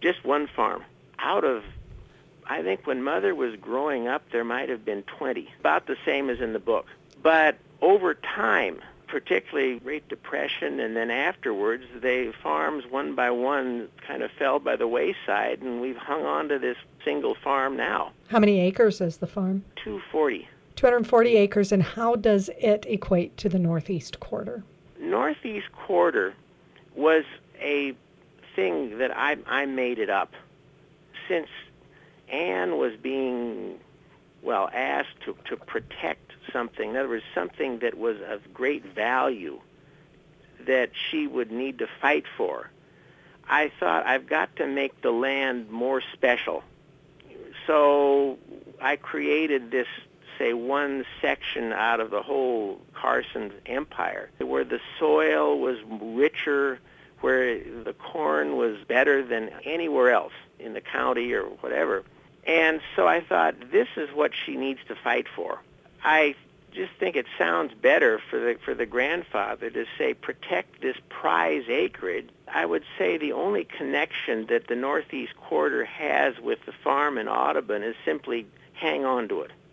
just one farm. Out of, I think when Mother was growing up, there might have been 20, about the same as in the book. But over time, particularly Great Depression and then afterwards, the farms one by one kind of fell by the wayside, and we've hung on to this single farm now. How many acres is the farm? 240. 240 acres, and how does it equate to the Northeast Quarter? Northeast Quarter was a thing that I made it up. Since Anne was being, asked to protect something, in other words, something that was of great value that she would need to fight for, I thought I've got to make the land more special. So I created this, say, one section out of the whole Carson Empire where the soil was richer, where the corn was better than anywhere else in the county or whatever. And so I thought, this is what she needs to fight for. I just think it sounds better for the grandfather to say, protect this prize acreage. I would say the only connection that the Northeast Quarter has with the farm in Audubon is simply hang on to it.